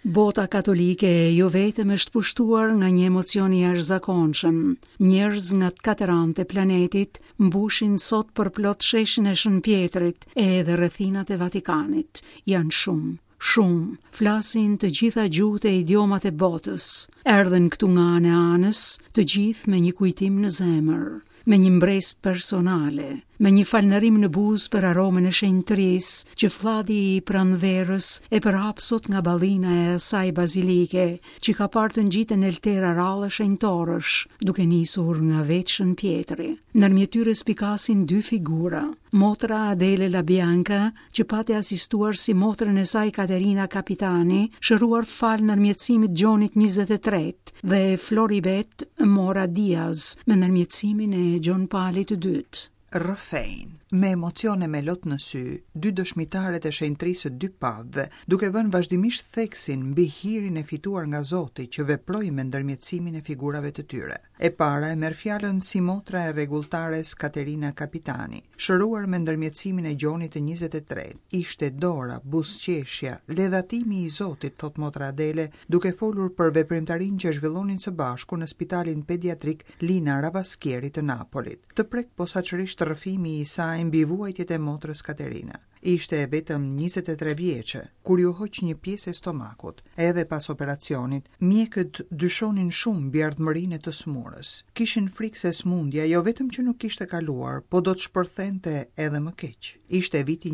Bota katolike jo vetëm është pushtuar nga një emocion i jashtëzakonshëm. Njerëz nga të katër anët e planetit mbushin sot përplot sheshin e Shën Pjetrit edhe rrethinat e Vatikanit. Janë shumë, flasin të gjitha gjuhët e idiomat e botës. Erdhen këtu nga ana e anës, të gjithë me një kujtim në zemër, me një mbresë personale, me një falënderim në buzë për aromën e shenjtërisë që fladi i pranverës e përhapsot nga ballina e asaj bazilike, që ka parë të ngjitën eltera rallë shenjtorësh, duke nisur nga vetë Shën Pjetri. Ndërmjet tyre spikasin dy figura, motra Adele La Bianca, që pati asistuar si motrën e saj Katerina Kapitani, shëruar fal ndërmjetësimit Gjonit 23, dhe Floribet Mora Diaz, me ndërmjetësimin e Gjon Palit II. Rrëfejn, me emocione me lot në sy, dy dëshmitaret e shenjtërisë dy pavëve, duke vënë vazhdimisht theksin mbi hirin e fituar nga Zoti që veproi me ndërmjetësimin e figurave të tyre. E para e merr fjalën si motra e rregulltares Katerina Kapitani, shëruar me ndërmjetësimin e Gjonit të 23. Ishte dora, buzëqeshja, ledhatimi i Zotit, thot motra Adele, duke folur për veprimtarinë që zhvillonin së bashku në spitalin pediatrik Lina Ravaschieri të Napolit. Të prek posaçërisht rrëfimi i saj mbi vuajtjet e motrës Katerina. Ishte vetëm 23 vjeçe, kur ju hoq një pjesë e stomakut. Edhe pas operacionit, mjekët dyshonin shumë mbi ardhmërinë e të smurës. Kishin frikë se smundja jo vetëm që nuk kishte kaluar, po do të shpërthente edhe më keq. Ishte viti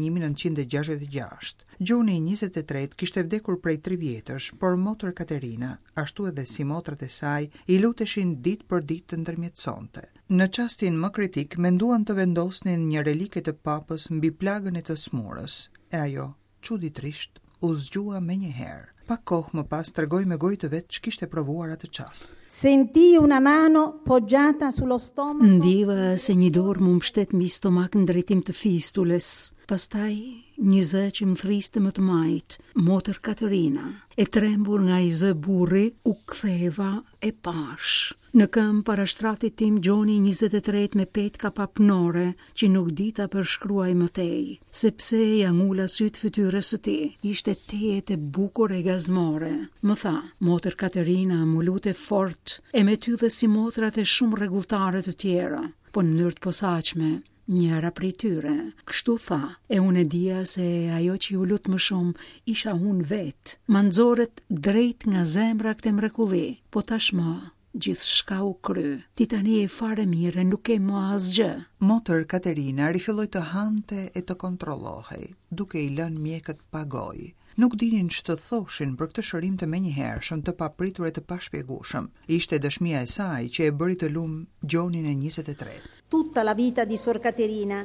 1966. Gjoni 23 kishte vdekur prej 3 vjetësh, por motër Katerina, ashtu edhe si motrat e saj, i luteshin ditë për ditë të ndërmjetësonte. Në çastin më kritik, menduan të vendosnin një relike të papës mbi plagën e të smurës, e ajo, çuditërisht, u zgjua menjëherë. Pak kohë më pas tregoi me gojë të vet ç'kishte provuar atë çast. Sentii una mano poggiata sullo stomaco. Ndiva se një dorë më mbështet mbi stomak në drejtim të fistulës. Pastaj një zë që më thriste më të majt, motër Katerina, e trembur nga i zë burri, u ktheva e pash. Në këmbë para shtratit tim Gjoni 23 me petka papnore që nuk dita përshkruaj më tej, sepse ja ngula sytë fytyrës së tij. Ishte tejet e bukur e gazmore. Më tha, motër Katerina, më lute fort, e me ty dhe si motrat e shumë rregulltare të tjera, po në mënyrë të posaçme. Njëra prej tyre, kështu tha, e unë e dija se ajo që ju lut më shumë isha unë vetë. Ma nxorët drejt nga zemra këtë mrekulli, po tashmë gjithçka u kry. Ti tani e fare mire, nuk e më asgjë. Motër Katerina rifilloi të hante e të kontrollohej, duke i lënë mjekët pagoj. Nuk dinin ç'të thoshin për këtë shërim të menjëhershëm, të papritur e të pashpjegueshëm. Ishte dëshmia e saj që e bëri të lumë Gjonin e 23. Tutta la vita di Sor Caterina.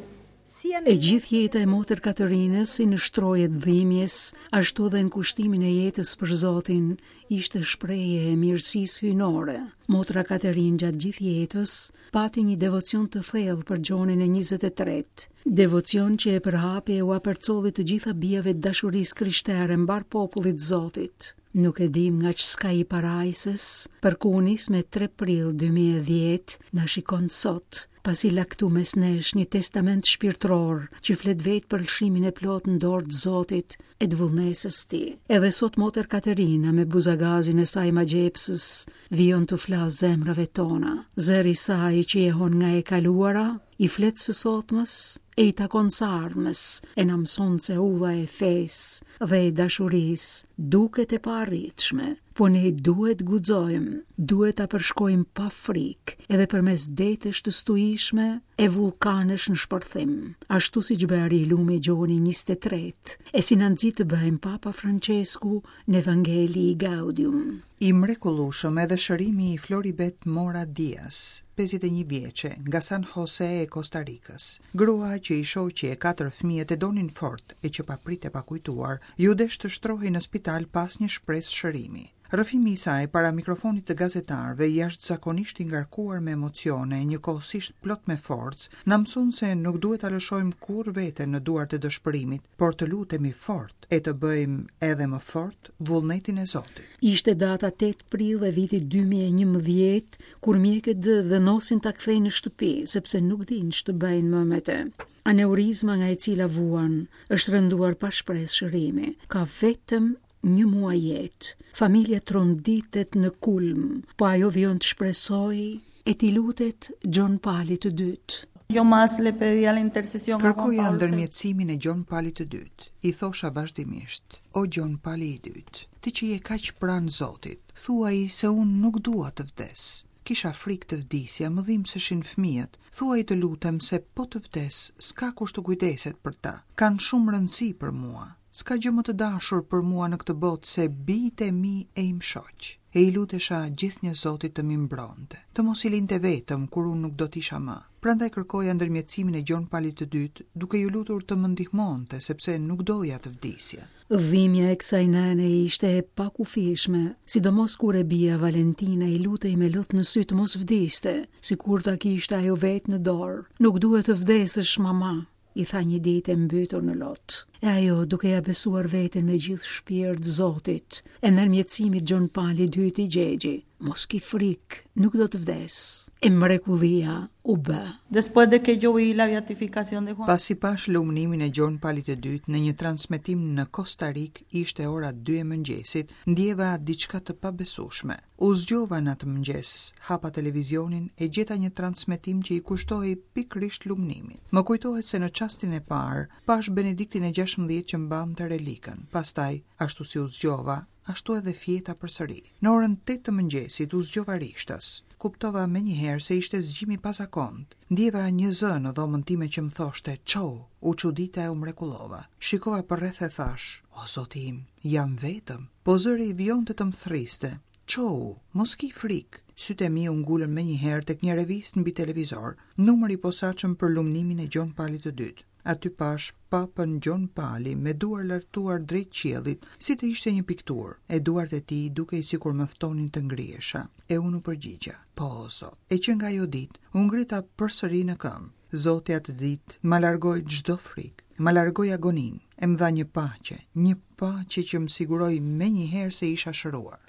E gjithë jeta e motër Katerinës, si në shtrojet dhimbjes, ashtu dhe në kushtimin e jetës për Zotin, ishte shprehje e mirësisë hyjnore. Motra Katerinë gjatë gjithë jetës pati një devocion të thellë për Gjonin e 23. Devocion që e përhapi e u apercolli të gjitha bijave të dashurisë krishtere mbar popullit të Zotit. Nuk e dim nga ç'ska i parajsës, për ku nis me 3 prill 2010, na shikon sot, pasi laktu mes nesh një testament shpirtëror që flet vetë për lëshimin e plot në dorë të Zotit e të vullnesës tij. Edhe sot motër Katerina me buzagazin e saj magjepsës vijon të flas zemrave tona. Zëri i saj që jehon nga e kaluara, i flet së sotmës e i takon së ardhmes, e na mëson se ulla e fesë dhe e dashurisë duket e paarritshme, po ne duhet guxojmë, duhet ta përshkojmë pa frikë, edhe përmes detësh të stuishme e vullkanesh në shpërthim, ashtu siç bëri lumi Gjoni 23, e si na nxit të bëjmë Papa Francesku në Evangelii Gaudium. I mrekullueshëm edhe shërimi i Floribet Mora Diaz, 51 vjeçe, nga San Jose e Costa Ricës. Grua që i shoqi e 4 fëmijët e donin fort e që papritet pa kujtuar, ju desh të shtrohej në spital pas një shpresë shërimi. Rrëfimi i saj para mikrofonit të gazetarëve, jashtëzakonisht i ngarkuar me emocione, njëkohësisht plot me forcë, na mëson se nuk duhet ta lëshojmë kurrë veten në duart e dëshpërimit, por të lutemi fort e të bëjmë edhe më fort vullnetin e Zotit. Ishte data 8 prill e vitit 2011, kur mjekët vendosin ta kthejnë në shtëpi, sepse nuk dinë ç'të bëjnë më me të. Aneurizma nga e cila vuan është rënduar pa shpresë shërimi. Ka vetëm 1 muaj jetë. Familja tronditet në kulm, po ajo vjen të shpresojë e t'i lutet Gjon Pali të dytë. Yo más le pedí a la intercesión a Juan Kërkoja Pablo II. ndërmjetësimin e Gjon Palit të dytë. I thosha vazhdimisht: "O Gjon Pali i dytë, ti që je kaq pranë Zotit, thuaj se unë nuk dua të vdes. Kisha frikë të vdisja, më dhimbseshin fëmijët. Thuaj të lutem se po të vdes, s'ka kush të kujdeset për ta. Kanë shumë rëndësi për mua. S'ka gjë më të dashur për mua në këtë botë se bijtë e mi e im shoq." E i lutesha gjithnjë Zotit të më mbronte, të mos i linte vetëm kur unë nuk do t'isha më. Prandaj kërkoja ndërmjetësimin e Gjon Palit të dytë, duke ju lutur të më ndihmonte, sepse nuk doja të vdisja. Dhimbja e kësaj nëne ishte e pakufishme, sidomos kur e bia Valentina i lutej me lot në sy të mos vdiste, sikur ta kishte ajo vetë në dorë. "Nuk duhet të vdesësh, mama", i tha një ditë e mbytur në lot. E ajo, duke ja besuar veten me gjithë shpirt Zotit, e ndërmjetësimit Gjon Pali dytë i gjegji: "Mos ki frikë, nuk do të vdes." E mrekullia u bë. Después de que yo vi la beatificación de Juan. Pasi pash lumënimin e Gjon Palit të dytë në një transmetim në Kostarikë, ishte ora 2 e mëngjesit, ndjeva diçka të pabesueshme. U zgjova në atë mëngjes, hapa televizionin e gjeta një transmetim që i kushtoi pikërisht lumënimit. Më kujtohet se në çastin e parë pash Benediktin e 16 që mbante relikën. Pastaj, ashtu si u zgjova, ashtu edhe fjeta përsëri. Në orën 8 të mëngjesit u zgjova rishtas. Kuptova menjëherë se ishte zgjimi pazakont. Ndjeva një zë në dhomën time që më thoshte: "Ço", u çudita e u mrekullova. Shikova përreth e thash: "O Zoti im, jam vetëm." Po zëri i vjonte të më thriste: "Ço, mos ki frikë." Sytë e mi u ngulën menjëherë tek një revistë mbi televizor, numër i posaçëm për lumënimin e Gjon Palit të dytë. Aty pash papën Gjon Pali me duar lartuar drejt qiellit, si të ishte një pikturë, e duart e tij dukej sikur më ftonin të ngrihesha. E unë u përgjigja: "Po, o Zot." E që nga ajo ditë u ngrita përsëri në këmbë. Zoti atë ditë ma largoi çdo frikë, ma largoi agoninë, e më dha një paqe që më siguroi menjëherë se isha shëruar.